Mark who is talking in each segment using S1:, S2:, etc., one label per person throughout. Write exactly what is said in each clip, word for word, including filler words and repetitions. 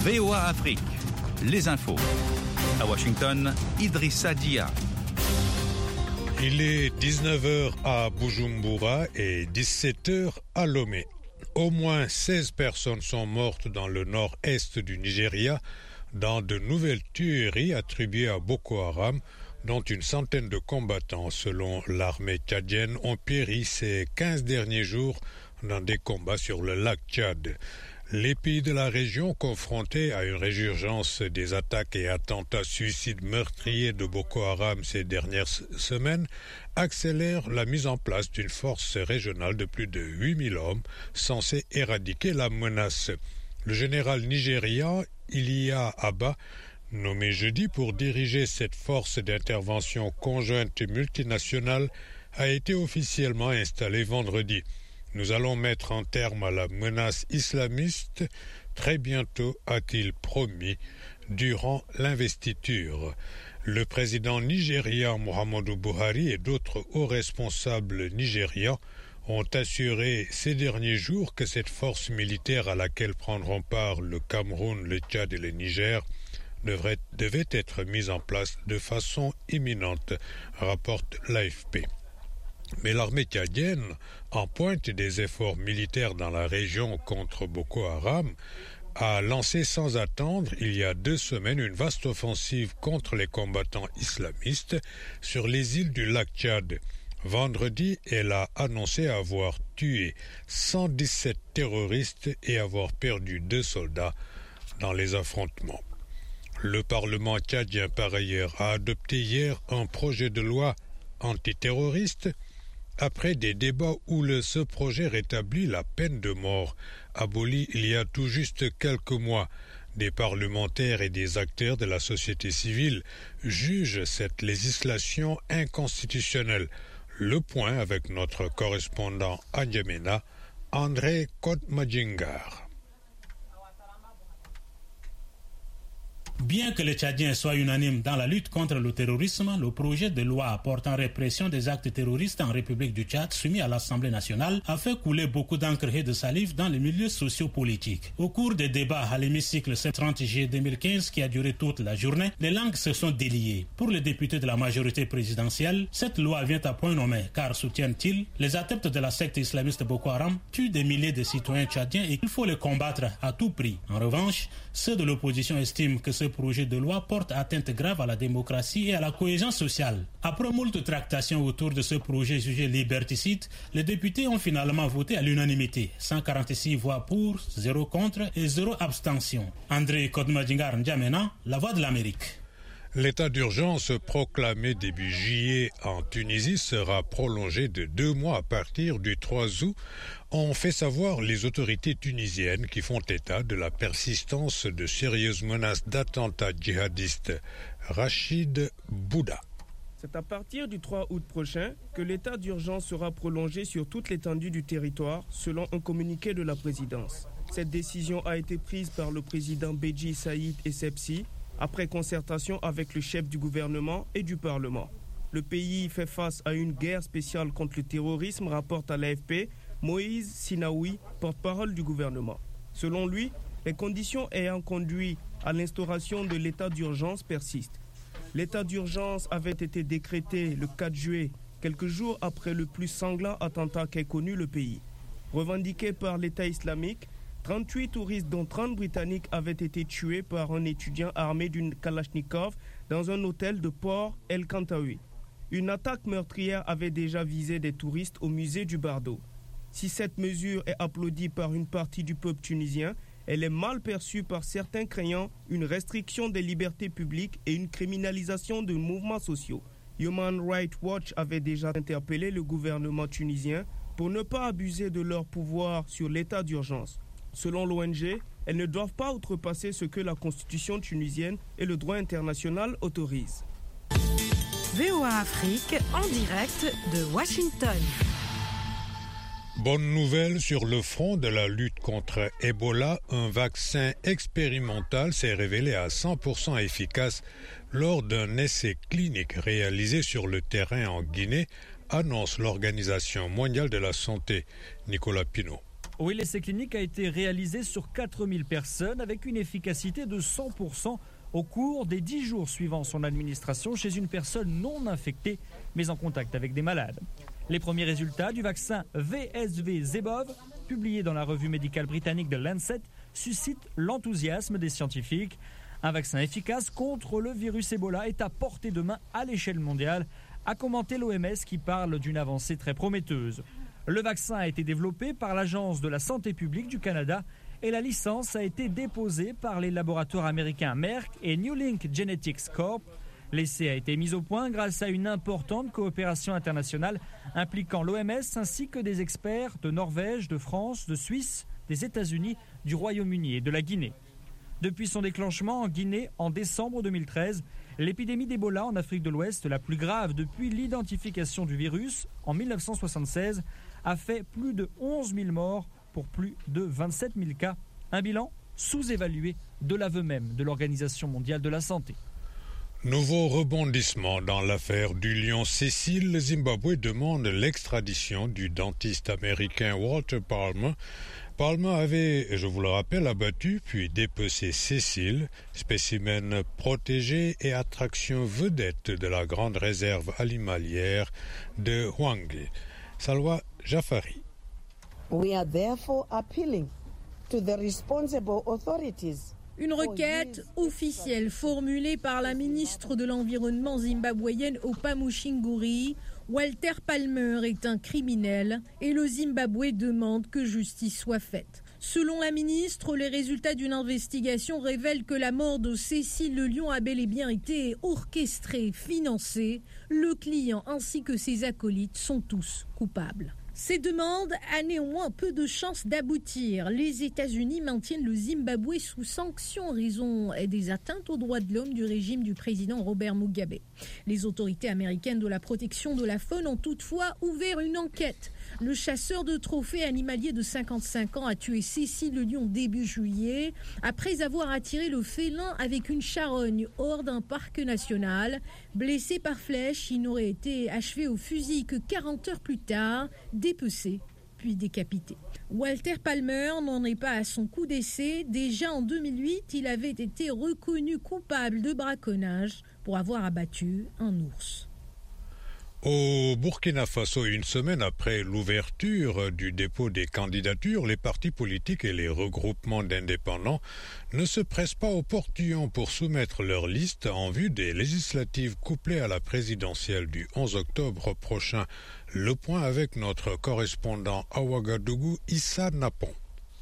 S1: V O A Afrique, les infos. À Washington, Idrissa Dia.
S2: Il est dix-neuf heures à Bujumbura et dix-sept heures à Lomé. Au moins seize personnes sont mortes dans le nord-est du Nigeria dans de nouvelles tueries attribuées à Boko Haram, dont une centaine de combattants, selon l'armée tchadienne, ont péri ces quinze derniers jours dans des combats sur le lac Tchad. Les pays de la région, confrontés à une résurgence des attaques et attentats suicides meurtriers de Boko Haram ces dernières semaines, accélèrent la mise en place d'une force régionale de plus de huit mille hommes censée éradiquer la menace. Le général nigérian Iliya Abba, nommé jeudi pour diriger cette force d'intervention conjointe multinationale, a été officiellement installé vendredi. Nous allons mettre un terme à la menace islamiste très bientôt, a-t-il promis durant l'investiture. Le président nigérian Muhammadu Buhari et d'autres hauts responsables nigérians ont assuré ces derniers jours que cette force militaire à laquelle prendront part le Cameroun, le Tchad et le Niger devrait, devait être mise en place de façon imminente, rapporte l'A F P. Mais l'armée tchadienne, en pointe des efforts militaires dans la région contre Boko Haram, a lancé sans attendre il y a deux semaines une vaste offensive contre les combattants islamistes sur les îles du lac Tchad. Vendredi, elle a annoncé avoir tué cent dix-sept terroristes et avoir perdu deux soldats dans les affrontements. Le Parlement tchadien, par ailleurs, a adopté hier un projet de loi antiterroriste après des débats où le, ce projet rétablit la peine de mort, abolie il y a tout juste quelques mois. Des parlementaires et des acteurs de la société civile jugent cette législation inconstitutionnelle. Le point avec notre correspondant à N'Djamena, André Kodmadjingar.
S3: Bien que les Tchadiens soient unanimes dans la lutte contre le terrorisme, le projet de loi portant répression des actes terroristes en République du Tchad, soumis à l'Assemblée nationale, a fait couler beaucoup d'encre et de salive dans les milieux sociopolitiques. Au cours des débats à l'hémicycle ce trente juillet deux mille quinze, qui a duré toute la journée, les langues se sont déliées. Pour les députés de la majorité présidentielle, cette loi vient à point nommé, car soutiennent-ils, les adeptes de la secte islamiste Boko Haram tuent des milliers de citoyens tchadiens et qu'il faut les combattre à tout prix. En revanche, ceux de l'opposition estiment que ce projet de loi porte atteinte grave à la démocratie et à la cohésion sociale. Après moult tractations autour de ce projet jugé liberticide, les députés ont finalement voté à l'unanimité. cent quarante-six voix pour, zéro contre et zéro abstention. André Kodmadjingar N'Djamena, La Voix de l'Amérique.
S2: L'état d'urgence proclamé début juillet en Tunisie sera prolongé de deux mois à partir du trois août, ont fait savoir les autorités tunisiennes qui font état de la persistance de sérieuses menaces d'attentats djihadistes. Rachid Bouda.
S4: C'est à partir du trois août prochain que l'état d'urgence sera prolongé sur toute l'étendue du territoire, selon un communiqué de la présidence. Cette décision a été prise par le président Béji Saïd Essebsi, après concertation avec le chef du gouvernement et du Parlement. Le pays fait face à une guerre spéciale contre le terrorisme, rapporte à l'A F P Moïse Sinaoui, porte-parole du gouvernement. Selon lui, les conditions ayant conduit à l'instauration de l'état d'urgence persistent. L'état d'urgence avait été décrété le quatre juillet, quelques jours après le plus sanglant attentat qu'ait connu le pays. Revendiqué par l'État islamique, trente-huit touristes dont trente britanniques avaient été tués par un étudiant armé d'une Kalachnikov dans un hôtel de Port El Kantaoui. Une attaque meurtrière avait déjà visé des touristes au musée du Bardo. Si cette mesure est applaudie par une partie du peuple tunisien, elle est mal perçue par certains craignant une restriction des libertés publiques et une criminalisation de mouvements sociaux. Human Rights Watch avait déjà interpellé le gouvernement tunisien pour ne pas abuser de leur pouvoir sur l'état d'urgence. Selon l'O N G, elles ne doivent pas outrepasser ce que la constitution tunisienne et le droit international autorisent.
S5: V O A Afrique en direct de Washington.
S2: Bonne nouvelle sur le front de la lutte contre Ebola, un vaccin expérimental s'est révélé à cent pour cent efficace lors d'un essai clinique réalisé sur le terrain en Guinée, annonce l'Organisation mondiale de la santé. Nicolas Pinault.
S6: Oui, l'essai clinique a été réalisé sur quatre mille personnes avec une efficacité de cent pour cent au cours des dix jours suivant son administration chez une personne non infectée mais en contact avec des malades. Les premiers résultats du vaccin V S V-Zebov, publiés dans la revue médicale britannique de Lancet, suscitent l'enthousiasme des scientifiques. Un vaccin efficace contre le virus Ebola est à portée de main à l'échelle mondiale, a commenté l'O M S qui parle d'une avancée très prometteuse. Le vaccin a été développé par l'Agence de la santé publique du Canada et la licence a été déposée par les laboratoires américains Merck et New Link Genetics Corp. L'essai a été mis au point grâce à une importante coopération internationale impliquant l'O M S ainsi que des experts de Norvège, de France, de Suisse, des États-Unis, du Royaume-Uni et de la Guinée. Depuis son déclenchement en Guinée en décembre deux mille treize, l'épidémie d'Ebola en Afrique de l'Ouest, la plus grave depuis l'identification du virus en mille neuf cent soixante-seize, a fait plus de onze mille morts pour plus de vingt-sept mille cas. Un bilan sous-évalué de l'aveu même de l'Organisation mondiale de la santé.
S2: Nouveau rebondissement dans l'affaire du lion Cécile. Le Zimbabwe demande l'extradition du dentiste américain Walter Palmer. Palmer avait, je vous le rappelle, abattu puis dépecé Cécile, spécimen protégé et attraction vedette de la grande réserve animalière de Hwange. Salwa Jafari.
S7: We are therefore appealing to the responsible authorities.
S8: Une requête officielle formulée par la ministre de l'Environnement zimbabwéenne Opamushinguri. Walter Palmer est un criminel et le Zimbabwe demande que justice soit faite. Selon la ministre, les résultats d'une investigation révèlent que la mort de Cécile le lion a bel et bien été orchestrée, financée. Le client ainsi que ses acolytes sont tous coupables. Ces demandes a néanmoins peu de chances d'aboutir. Les États-Unis maintiennent le Zimbabwe sous sanction en raison des atteintes aux droits de l'homme du régime du président Robert Mugabe. Les autorités américaines de la protection de la faune ont toutefois ouvert une enquête. Le chasseur de trophées animalier de cinquante-cinq ans a tué Cécile le lion début juillet après avoir attiré le félin avec une charogne hors d'un parc national. Blessé par flèche, il n'aurait été achevé au fusil que quarante heures plus tard, dépecé puis décapité. Walter Palmer n'en est pas à son coup d'essai. Déjà en deux mille huit, il avait été reconnu coupable de braconnage pour avoir abattu un ours.
S2: Au Burkina Faso, une semaine après l'ouverture du dépôt des candidatures, les partis politiques et les regroupements d'indépendants ne se pressent pas au portillon pour soumettre leur liste en vue des législatives couplées à la présidentielle du onze octobre prochain. Le point avec notre correspondant à Ouagadougou, Issa Napon.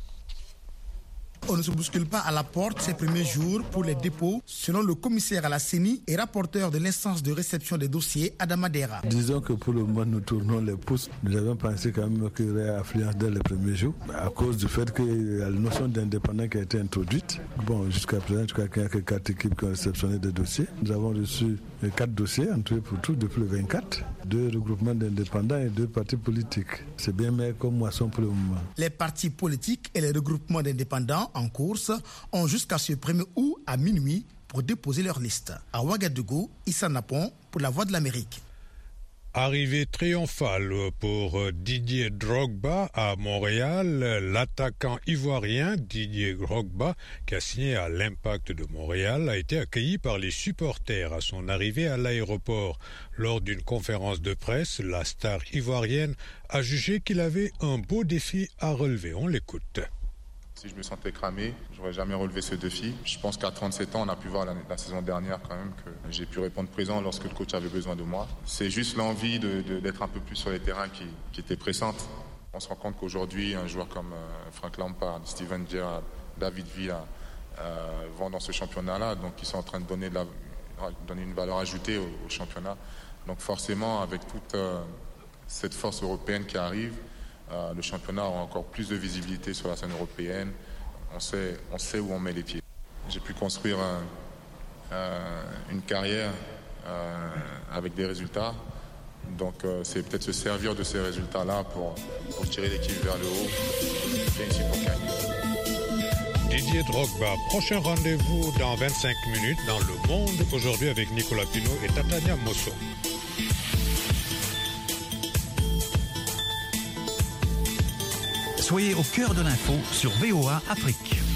S9: On ne se bouscule pas à la porte ces premiers jours pour les dépôts, selon le commissaire à la C E N I et rapporteur de l'instance de réception des dossiers, Adama Dera.
S10: Disons que pour le moment, nous tournons les pouces. Nous avons pensé quand même qu'il y aurait affluence dès les premiers jours, à cause du fait qu'il y a la notion d'indépendant qui a été introduite. Bon, jusqu'à présent, je crois qu'il n'y a que quatre équipes qui ont réceptionné des dossiers. Nous avons reçu quatre dossiers, en tout et pour tout, depuis le vingt-quatre. Deux regroupements d'indépendants et deux partis politiques. C'est bien meilleur comme moisson pour le moment.
S9: Les partis politiques et les regroupements d'indépendants en course ont jusqu'à ce premier août à minuit pour déposer leur liste. À Ouagadougou, Issa Napon pour la Voix de l'Amérique.
S2: Arrivée triomphale pour Didier Drogba à Montréal. L'attaquant ivoirien Didier Drogba, qui a signé à l'Impact de Montréal, a été accueilli par les supporters à son arrivée à l'aéroport. Lors d'une conférence de presse, la star ivoirienne a jugé qu'il avait un beau défi à relever. On l'écoute.
S11: Si je me sentais cramé, je n'aurais jamais relevé ce défi. Je pense qu'à trente-sept ans, on a pu voir la, la saison dernière quand même que j'ai pu répondre présent lorsque le coach avait besoin de moi. C'est juste l'envie de, de, d'être un peu plus sur les terrains qui, qui était pressante. On se rend compte qu'aujourd'hui, un joueur comme euh, Frank Lampard, Steven Gerrard, David Villa euh, vont dans ce championnat-là. Donc ils sont en train de donner, de la, donner une valeur ajoutée au, au championnat. Donc forcément, avec toute euh, cette force européenne qui arrive, Euh, le championnat a encore plus de visibilité sur la scène européenne. On sait, on sait où on met les pieds. J'ai pu construire un, euh, une carrière euh, avec des résultats. Donc euh, c'est peut-être se servir de ces résultats-là pour, pour tirer l'équipe vers le haut. Et ici pour gagner.
S2: Didier Drogba, prochain rendez-vous dans vingt-cinq minutes dans Le Monde. Aujourd'hui avec Nicolas Pinault et Tatania Mosso.
S1: Soyez au cœur de l'info sur V O A Afrique.